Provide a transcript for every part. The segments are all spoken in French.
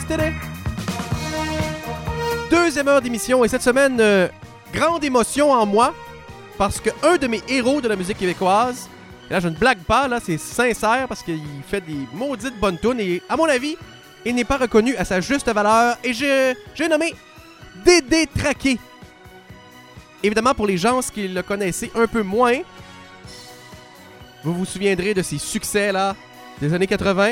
Tadam! Deuxième heure d'émission et cette semaine, grande émotion en moi parce que un de mes héros de la musique québécoise, et là je ne blague pas, là c'est sincère parce qu'il fait des maudites bonnes tunes et à mon avis, il n'est pas reconnu à sa juste valeur et j'ai nommé Dédé Traqué. Évidemment pour les gens qui le connaissaient un peu moins, vous vous souviendrez de ses succès là des années 80.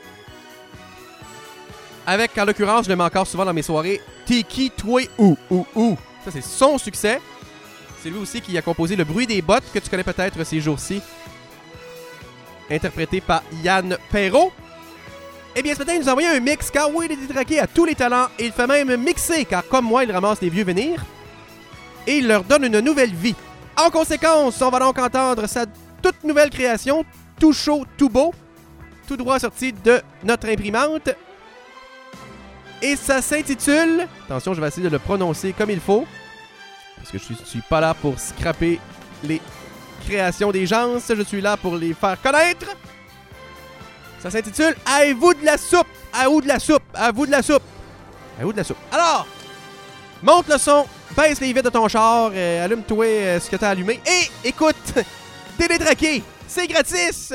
Avec, en l'occurrence, je le mets encore souvent dans mes soirées, T'es qui, toi, ou. Ça, c'est son succès. C'est lui aussi qui a composé Le bruit des bottes, que tu connais peut-être ces jours-ci. Interprété par Yann Perrault. Eh bien, ce matin, il nous a envoyé un mix, car oui, il est détraqué à tous les talents. Et il fait même mixer, car comme moi, il ramasse des vieux vénirs. Et il leur donne une nouvelle vie. En conséquence, on va donc entendre sa toute nouvelle création, tout chaud, tout beau, tout droit sorti de notre imprimante. Et ça s'intitule... Attention, je vais essayer de le prononcer comme il faut. Parce que je suis pas là pour scraper les créations des gens. Je suis là pour les faire connaître. Ça s'intitule « À vous de la soupe! À vous de la soupe! À vous de la soupe! À vous de la soupe! » Alors, monte le son, baisse les vitres de ton char, allume-toi ce que t'as allumé et écoute Dédé Traqué! C'est gratis!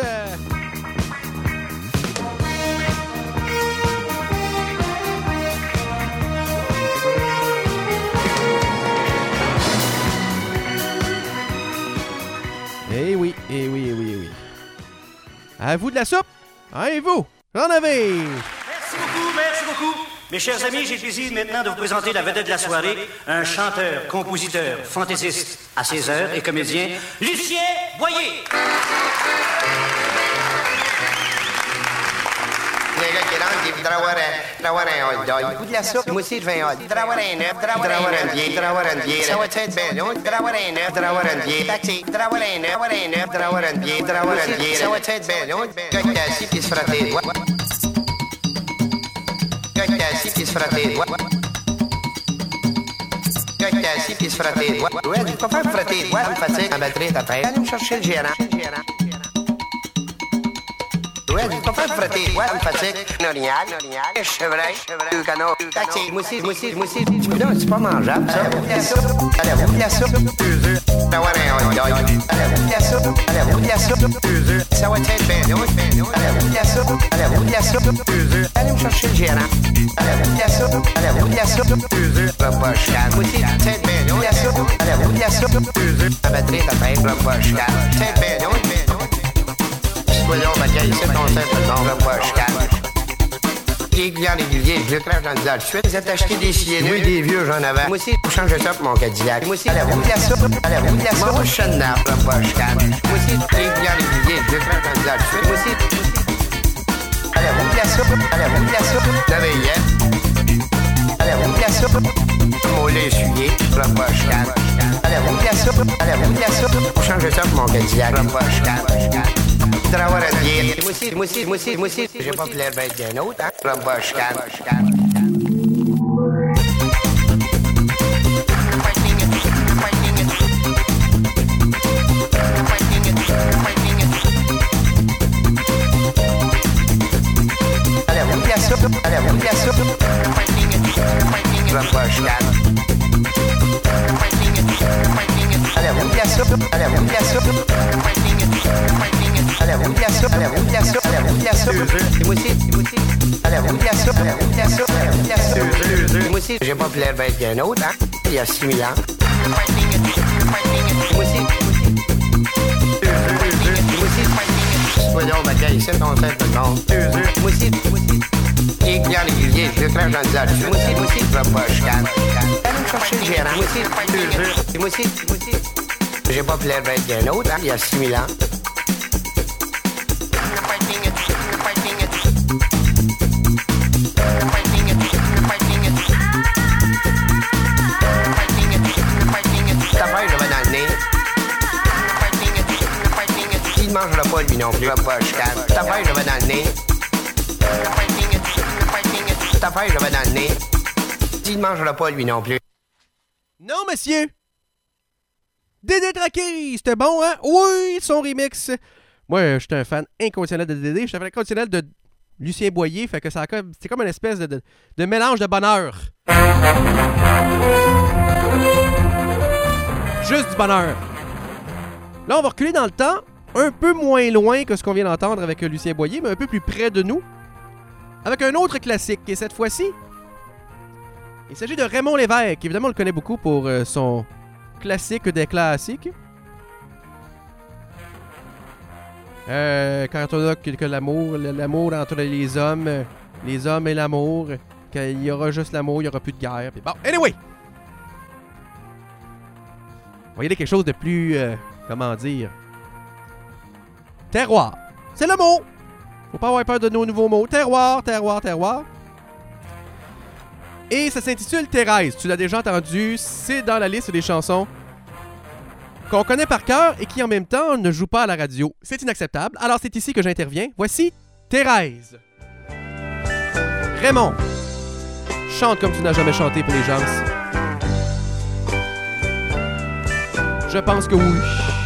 Eh oui. À vous de la soupe! Et vous! J'en avez! Merci beaucoup. Mes chers amis, j'ai le plaisir maintenant de vous présenter la vedette de la soirée, un chanteur, compositeur, fantaisiste à 16h et comédien, Lucien Boyer. Il y a un gars qui rentre, il dit dravoir un hot dog. Il goûte de la soupe. Moi aussi, je veux un hot. Dravoir un œuf, dravoir un bière. Ça va être bien, non? Dravoir un œuf, dravoir un bière. Taxi, dravoir un œuf, dravoir un bière. Ça va être bien, non? Gars qui est assis puis se frotte les doigts. Gars qui est assis puis se frotte les doigts. Gars qui est assis puis se frotte les doigts. Ouais, tu peux pas me frotter les doigts, ça me fatigue. Ma batterie, t'as peur. Allez me chercher le gérant. Ouais, tu peux pas me frotter les doigts, ça me fatigue. Norignal, chevreuil, deux canaux, taxi. Moi aussi. Non, c'est pas mangeable, ça. Allez, vous de la soupe. D'avoir un hot dog. Allez, vous de la soupe. Ça va être bien, non? Allez, vous de la soupe. Allez me chercher le gérant. Allez, vous de la soupe. Pas chicane. Moi aussi, c'est bien, non? Allez, vous de la soupe. Ma batterie, t'as fait, pas chicane. C'est bien, non? Voyons, ma gueule, c'est ton tête, non, pas chicane. Les clients réguliers, je le crache dans le visage tout de suite. Vous êtes acheté des siennes, oui, des vieux, j'en avais. Moi aussi, pour changer ça pour mon Cadillac. Moi aussi, allez-vous de la soupe. Moi, je suis un arbre, pas chicane. Moi aussi, les clients réguliers, je le crache dans le visage tout de suite. Moi aussi, allez-vous de la soupe. La veillette. Allez-vous de la soupe. Mon lait essuyé, pas chicane. Allez-vous de la soupe. Pour changer ça pour mon Cadillac, pas chicane. Dravoir un bière. Moi aussi, j'ai pas l'air bête d'un autre, hein? Pas chicane. Allez-vous de la soupe. Pas chicane. Allez-vous de la soupe. Allez-vous de la soupe. Et moi aussi. Allez-vous de la soupe. Moi aussi, j'ai pas l'air bête d'un autre, hein? Il y a 6000 ans. Moi aussi. Voyons, ma gueule, c'est ton tête, non? Moi aussi. Les clients réguliers, je le crache dans le visage. Moi aussi, pas chicane. Allez me chercher le gérant. Moi aussi. J'ai pas l'air bête d'un autre, hein? Il y a 6000 ans. Ta frère, je vais dans le nez. Il mangera pas, lui non plus. Pas chicane. Ta frère, je vais dans le nez. Ta frère, je vais dans le nez. Il mangera pas, lui non plus. Non, monsieur! Dédé Traqué! C'était bon, hein? Oui, son remix! Moi, j'étais un fan inconditionnel de Dédé. J'étais un fan inconditionnel de Lucien Boyer, fait que c'est comme une espèce de mélange de bonheur. Juste du bonheur. Là, on va reculer dans le temps, un peu moins loin que ce qu'on vient d'entendre avec Lucien Boyer, mais un peu plus près de nous, avec un autre classique. Et cette fois-ci, il s'agit de Raymond Lévesque. Évidemment, on le connaît beaucoup pour son classique des classiques. Quand on a que l'amour entre les hommes et l'amour, qu'il y aura juste l'amour, il n'y aura plus de guerre. Puis bon, anyway! On va y aller quelque chose de plus, comment dire, terroir. C'est le mot! Faut pas avoir peur de nos nouveaux mots. Terroir, terroir, terroir. Et ça s'intitule Thérèse. Tu l'as déjà entendu, c'est dans la liste des chansons qu'on connaît par cœur et qui en même temps ne jouent pas à la radio. C'est inacceptable. Alors c'est ici que j'interviens. Voici Thérèse. Raymond, chante comme tu n'as jamais chanté pour les gens. Je pense que oui.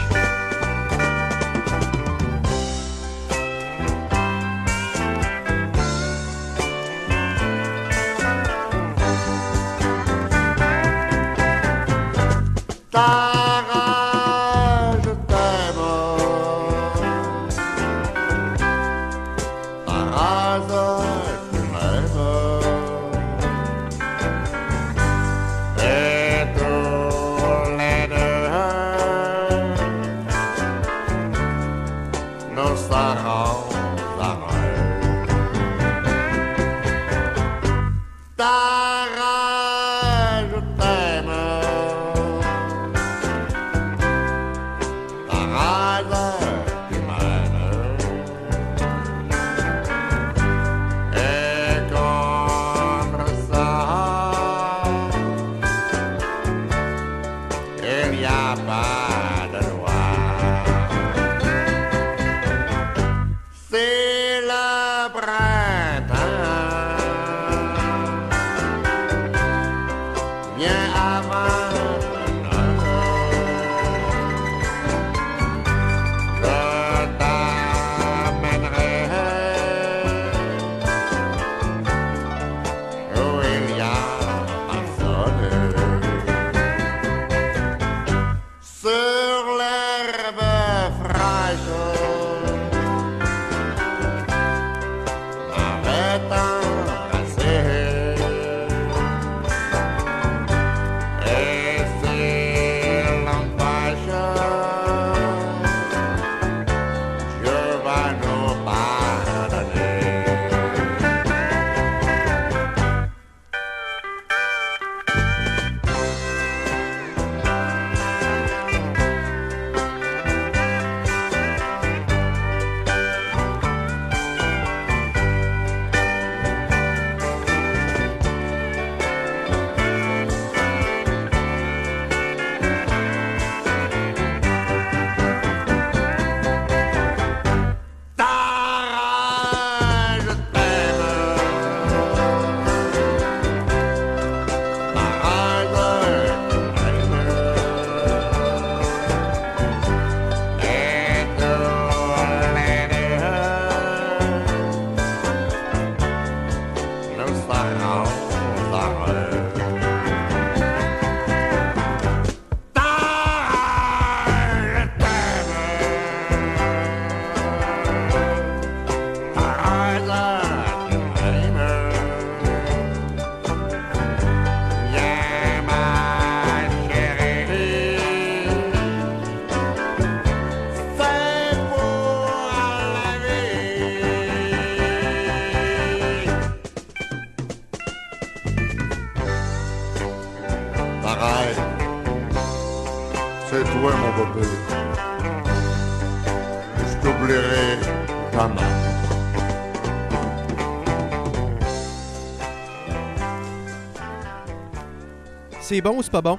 C'est bon ou c'est pas bon?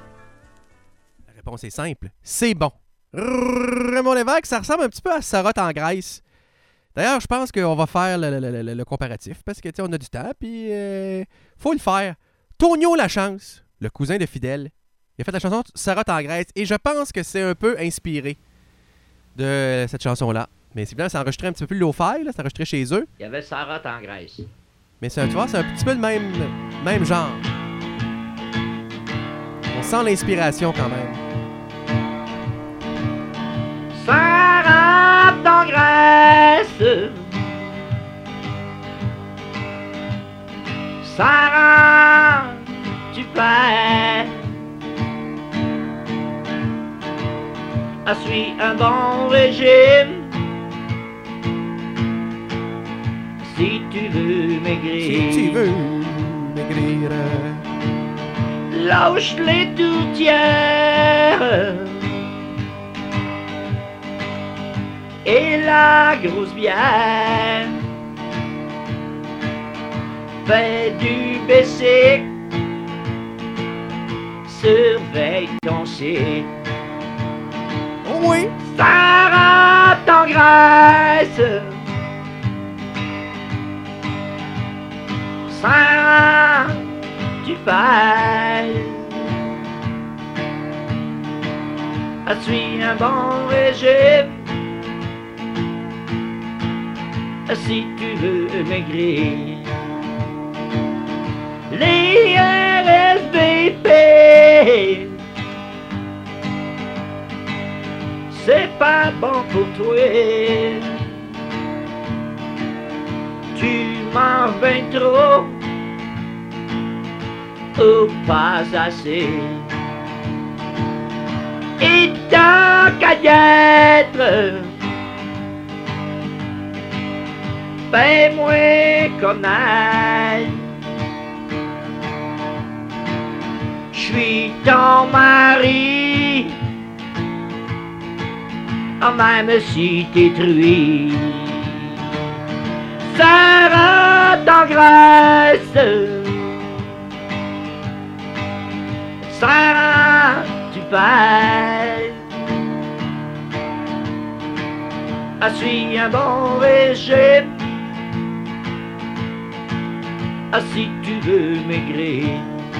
La réponse est simple. C'est bon. Raymond Lévesque, ça ressemble un petit peu à Sarotte en Grèce. D'ailleurs, je pense qu'on va faire le comparatif parce que on a du temps, puis faut le faire. Tonio Lachance, le cousin de Fidèle, il a fait la chanson Sarotte en Grèce et je pense que c'est un peu inspiré de cette chanson-là. Mais c'est bien, c'est enregistré un petit peu plus low-fi, là, c'est enregistré chez eux. Il y avait Sarah en Grèce. Mais tu vois, c'est un petit peu le même genre. On sent l'inspiration quand même. Sarah en Grèce. Sarah, tu fais. Suis un bon régime. Si tu veux maigrir. Si tu veux maigrir. Lâche les tourtières. Et la grosse bière. Fais du basic. Surveille ton site. Oh oui! Sarah en Grèce. Sarah, tu pèses. Suis un bon régime. Si tu veux maigrir. Les RSVP. C'est pas bon pour toi. Tu manges bien trop ou pas assez. Et tant qu'à y être, fais-moi connaître. J'suis ton mari. Même si t'es truie. Sarah en Grèce. Sarah, tu pèses. Suis un bon régime. Si tu veux maigrir.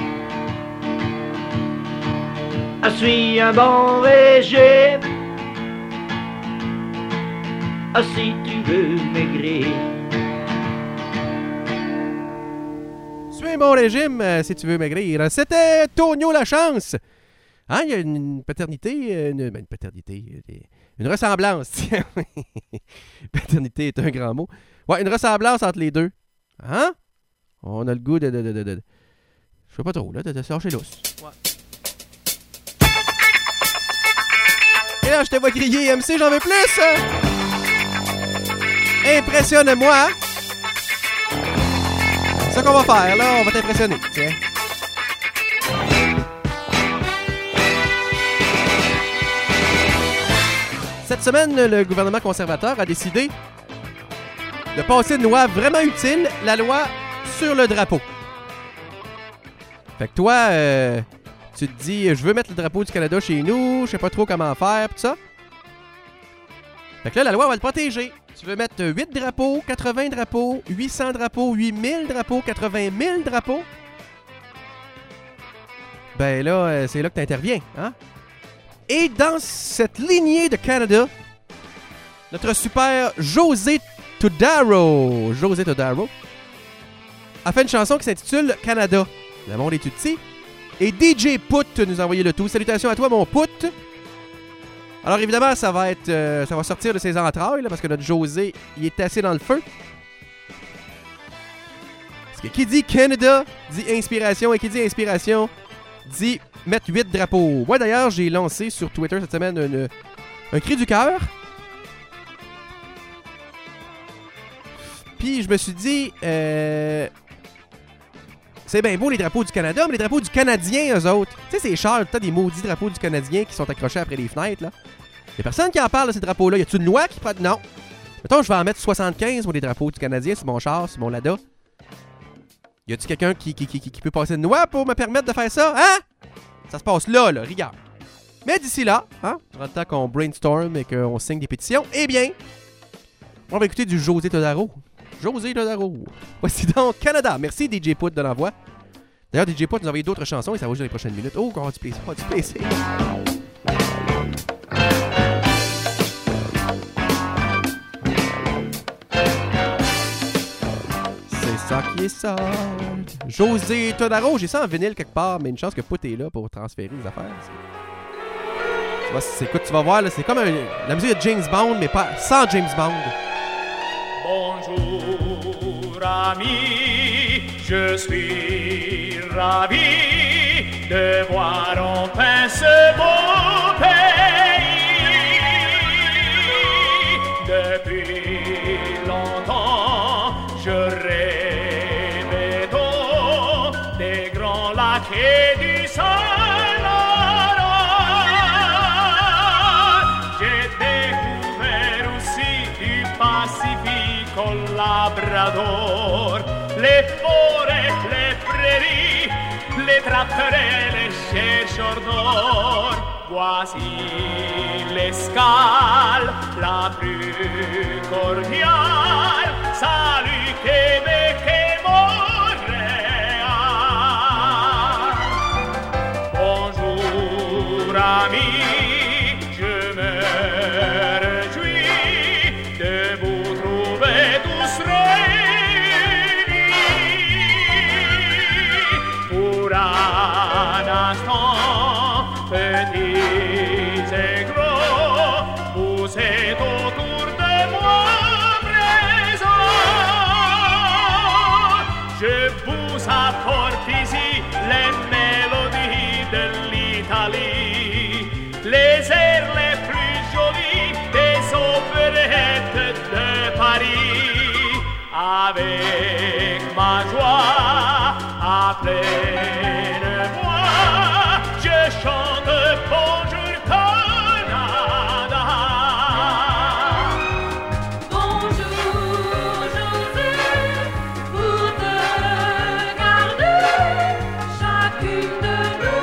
Suis un bon régime. Si tu veux maigrir. Suis un bon régime si tu veux maigrir. C'était Tonio Lachance. Hein, il y a une paternité, une paternité, une ressemblance. Tiens. Paternité est un grand mot. Ouais, une ressemblance entre les deux. Hein? On a le goût de je sais pas trop, là, de se lâcher lousse. Ouais. Et là, je te vois crier, MC, j'en veux plus! Impressionne-moi! C'est ça qu'on va faire, là. On va t'impressionner, tiens. Cette semaine, le gouvernement conservateur a décidé de passer une loi vraiment utile, la loi sur le drapeau. Fait que toi, tu te dis, je veux mettre le drapeau du Canada chez nous, je sais pas trop comment faire, pis ça. Fait que là, la loi va le protéger. Tu veux mettre 8 drapeaux, 80 drapeaux, 800 drapeaux, 8000 drapeaux, 80 000 drapeaux. Ben là, c'est là que t'interviens, hein? Et dans cette lignée de Canada, notre super José Todaro a fait une chanson qui s'intitule Canada. Le monde est tout petit. Et DJ Put nous a envoyé le tout. Salutations à toi, mon Put. Alors évidemment, ça va sortir de ses entrailles, là, parce que notre José, il est assez dans le feu. Parce que qui dit Canada, dit inspiration. Et qui dit inspiration, dit mettre 8 drapeaux. Moi d'ailleurs, j'ai lancé sur Twitter cette semaine un cri du cœur. Puis je me suis dit, c'est bien beau les drapeaux du Canada, mais les drapeaux du Canadien, eux autres. Tu sais, c'est cher, t'as des maudits drapeaux du Canadien qui sont accrochés après les fenêtres, là. Y'a personne qui en parle de ces drapeaux-là. Y a-tu une loi qui prend... Non. Mettons, je vais en mettre 75 pour les drapeaux du Canadien sur mon char, sur mon Lada. Y a-tu quelqu'un qui peut passer une loi pour me permettre de faire ça? Hein? Ça se passe là, regarde. Mais d'ici là, hein, dans le temps qu'on brainstorm et qu'on signe des pétitions, eh bien, on va écouter du José Todaro. José Todaro. Voici donc Canada. Merci DJ Put de l'envoi. D'ailleurs, DJ Put nous a envoyé d'autres chansons et ça va jouer dans les prochaines minutes. Oh, qu'on va du plaisir, du plaisir. qui ça. José Todaro, j'ai ça en vinyle quelque part, mais une chance que Pout est là pour transférer les affaires. Écoute, tu vas voir, là, c'est comme la musique de James Bond, mais pas sans James Bond. Bonjour amis, je suis ravi de voir enfin ce beau pays. Depuis longtemps, je rêvais des grands lacs et du Sahara. J'ai découvert aussi du Pacifique au Labrador, les forêts, les prairies, les trappeurs et les chercheurs d'or. Voici l'escale la plus cordiale. Salut Québec et Montréal. Bonjour amis, je me réjouis de vous trouver tous réunis. Pour un instant, petits et gros, vous êtes autour de moi présent. Je vous apporte ici les mélodies de l'Italie, les airs les plus jolis des opérettes de Paris. Avec ma joie à pleine voix, je chante Bonjour Canada. Bonjour José, pour te garder, chacune de nous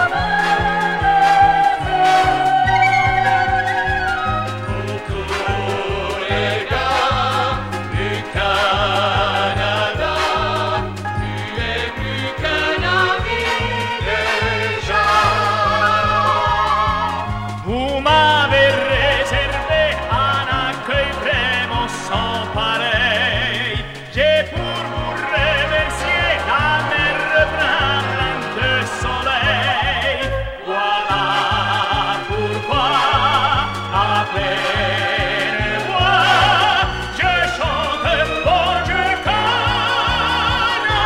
Pour tous les gars du Canada, tu es plus qu'un ami déjà. Vous m'avez réservé un accueil vraiment sans pareil. J'ai pour vous remercier la mer pleine de soleil. Voilà pourquoi à pleine voix je chante Bonjour Canada.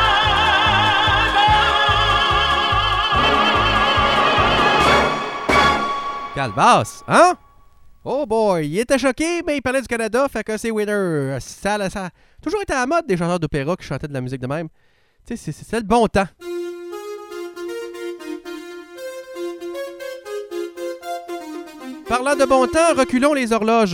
Calvasse, hein? Oh boy, il était choqué, mais il parlait du Canada, fait que c'est winner. Ça a toujours été à la mode des chanteurs d'opéra qui chantaient de la musique de même. Tu sais, c'est le bon temps. Parlant de bon temps, reculons les horloges.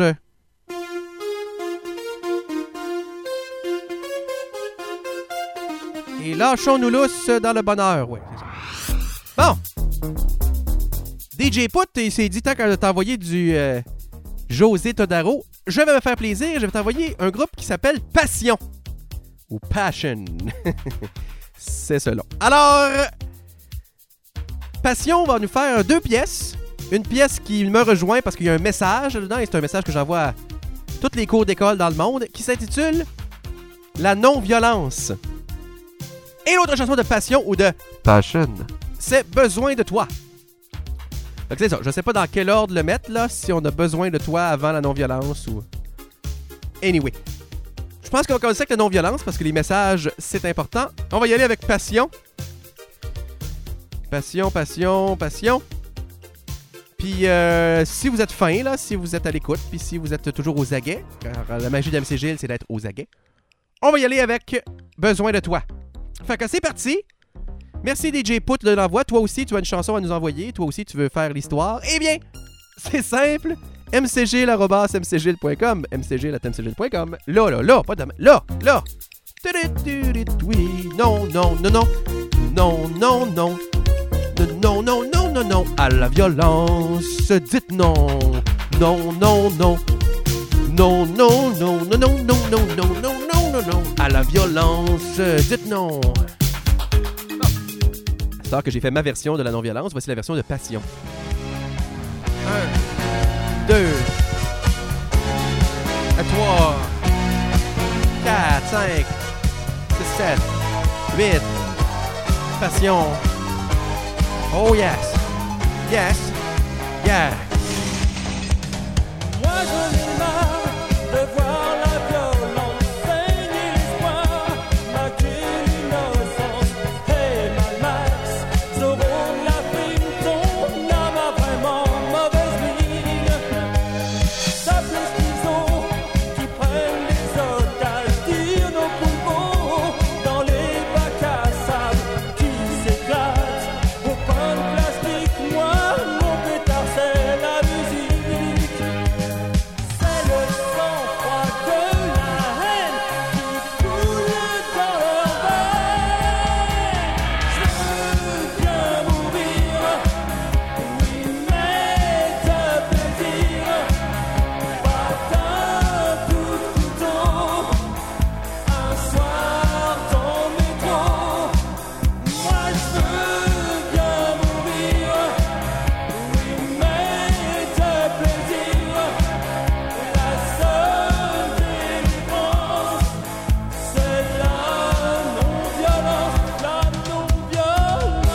Et lâchons-nous lousse dans le bonheur. Ouais, c'est ça. Bon. DJ Pout, il s'est dit, tant qu'à t'envoyer du José Todaro, je vais me faire plaisir, je vais t'envoyer un groupe qui s'appelle Passion. Ou Passion. C'est cela. Alors, Passion va nous faire 2 pièces. Une pièce qui me rejoint parce qu'il y a un message dedans, et c'est un message que j'envoie à toutes les cours d'école dans le monde, qui s'intitule La non-violence. Et l'autre chanson de Passion ou de Passion, c'est Besoin de toi. Donc c'est ça, je sais pas dans quel ordre le mettre là, si on a besoin de toi avant la non-violence ou... Anyway. Je pense qu'on va commencer avec la non-violence parce que les messages, c'est important. On va y aller avec Passion. Passion, passion, passion. Puis si vous êtes fin là, si vous êtes à l'écoute, puis si vous êtes toujours aux aguets, car la magie de MC Gilles, c'est d'être aux aguets, on va y aller avec Besoin de toi. Fait que c'est parti. Merci DJ Pout de l'envoi. Toi aussi, tu as une chanson à nous envoyer. Toi aussi, tu veux faire l'histoire. Eh bien, c'est simple. mcgil@mcgil.com. mcgil@mcgil.com. Là, pas de... Là. Oui, non. Non. À la violence, dites non. Non. Non. À la violence, dites non. C'est que j'ai fait ma version de la non-violence. Voici la version de Passion. 1, 2, 3, 4, 5, 6, 7, 8. Passion. Oh yes. Yes. Yeah. Moi je n'ai marre de voir la violence saigner l'espoir, maquer l'innocence. Hey Mad Max, Zorro la prime, ton âme a vraiment mauvaise mine. Ça plus qu'ils ont, qui prennent les otages, tirent nos poumons dans les bacs à sable, qui s'éclatent au pain de plastique. Moi, mon pétard c'est la musique. C'est le sang-froid de la haine qui coule dans leurs veines. Je veux bien mourir, oui, mais de plaisir. Pas d'un coup de couteau, un soir dans le métro. Moi je veux bien mourir, oui, mais de plaisir. La seule délivrance, c'est la non-violence, la non-violence.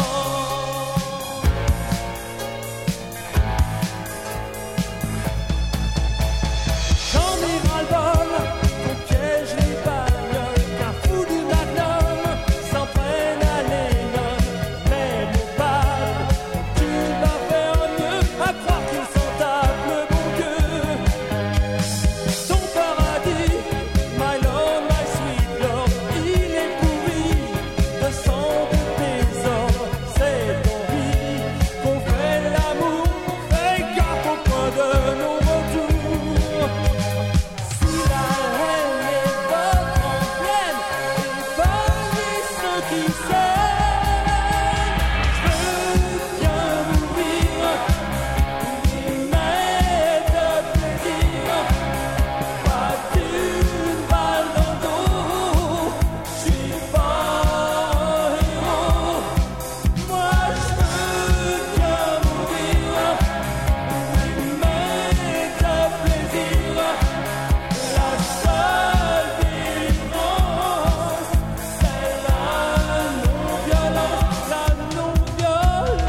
J'en ai ras-le-bol qu'on piège les bagnoles, qu'un fou du magnum s'en prenne à Lennon. Mais mon père, tu vas faire mieux à croire qu'il s'en tape le bon Dieu. Ton paradis, my lord, my sweet lord, il est pourri de sang de désordre. C'est ton lit qu'on fait l'amour, fais gaffe au point de non-retour. Si la haine est votre emblème, épargnez ceux qui s'aiment. Je veux bien mourir, oui, mais de plaisir. Pas d'une balle dans le dos, je suis pas héros. Moi je veux bien mourir, oui, mais de plaisir. La seule délivrance, c'est la non-violence, la non-violence.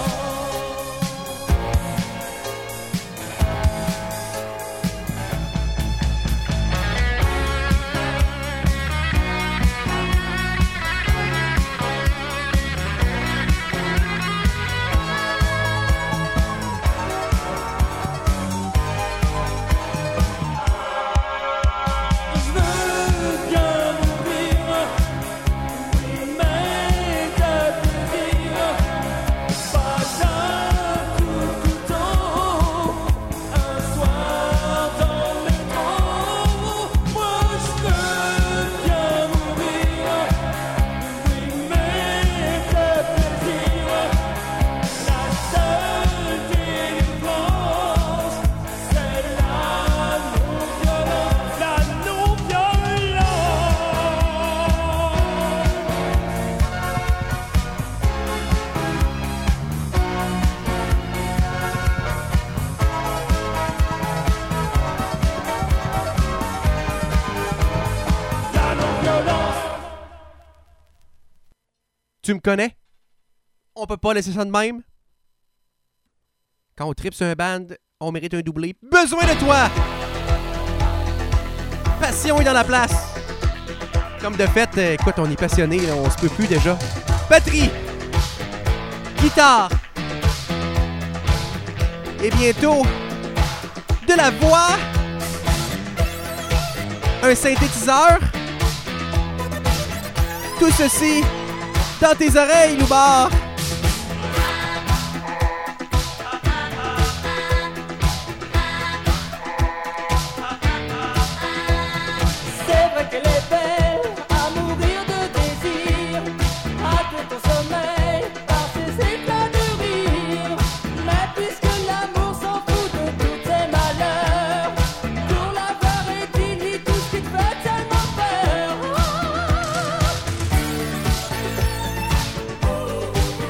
Je veux bien mourir, oui, mais de plaisir. Pas d'un coup de couteau, un soir dans le métro. Moi je veux bien mourir, oui, mais de plaisir. La seule délivrance, c'est la non-violence, la non-violence. La non-violence. Tu me connais? On peut pas laisser ça de même. Quand on tripe sur un band, on mérite un doublé. Besoin de toi! Passion est dans la place. Comme de fait, écoute, on est passionné, là, on se peut plus déjà. Batterie! Guitare! Et bientôt, de la voix! Un synthétiseur! Tout ceci dans tes oreilles, Loubar! C'est vrai qu'elle est belle, à mourir de désir, à tout ton sommeil, par ses éclats de rire. Mais puisque l'amour s'en fout de tous tes malheurs, pour l'avoir édile, tout ce qui te fait tellement peur.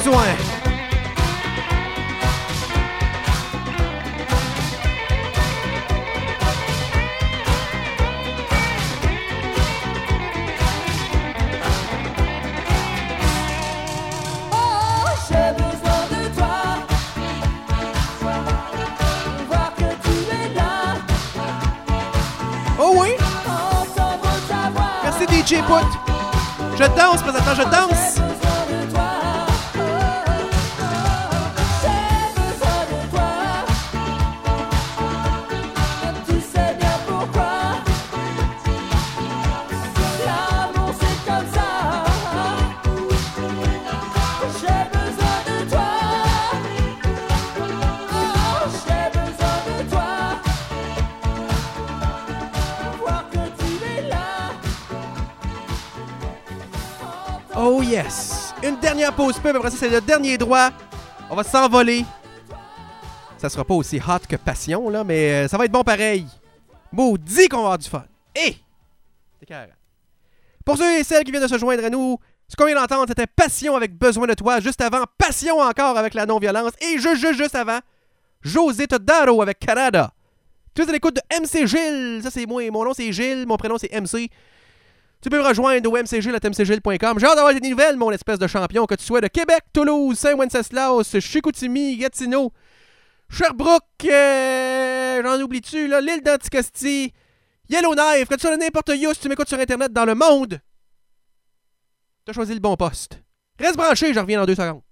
besoin. Oh, j'ai besoin de toi. Voir que tu es là. Oh oui! Entendre ta voix. Merci DJ Put. Je danse présentement, je danse. J'ai besoin de toi. J'ai besoin de toi. Tu sais bien pourquoi. L'amour c'est comme ça. J'ai besoin de toi. Oh, j'ai besoin de toi. Voir que tu es là. Oh yes! Une dernière pause pub, après ça, c'est le dernier droit. On va s'envoler. Ça sera pas aussi hot que Passion, là, mais ça va être bon pareil. Maudit qu'on va avoir du fun. Et c'est carré. Pour ceux et celles qui viennent de se joindre à nous, ce qu'on vient d'entendre, c'était Passion avec Besoin de toi. Juste avant, Passion encore avec la non-violence. Et juste avant, José Todaro avec Canada. Tout à l'écoute de MC Gilles. Ça, c'est moi. Mon nom, c'est Gilles. Mon prénom, c'est MC. Tu peux me rejoindre au mcgilles@mcgilles.com. J'ai hâte d'avoir des nouvelles, mon espèce de champion, que tu sois de Québec, Toulouse, Saint-Wenceslas, Chicoutimi, Gatineau, Sherbrooke, j'en oublie-tu, là, l'île d'Anticosti, Yellowknife, que tu sois de n'importe où, si tu m'écoutes sur Internet dans le monde, t'as choisi le bon poste. Reste branché, je reviens dans 2 secondes.